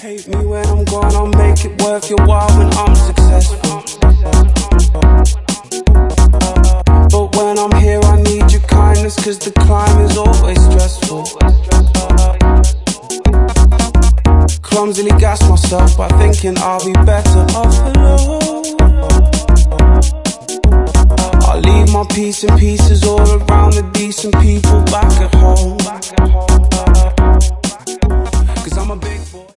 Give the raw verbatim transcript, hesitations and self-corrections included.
Hate me when I'm gone, I'll make it worth your while when I'm successful. But when I'm here I need your kindness, cause the climb is always stressful. Clumsily gas myself by thinking I'll be better off alone. I'll leave my piece in pieces all around the decent people back at home. Cause I'm a big boy.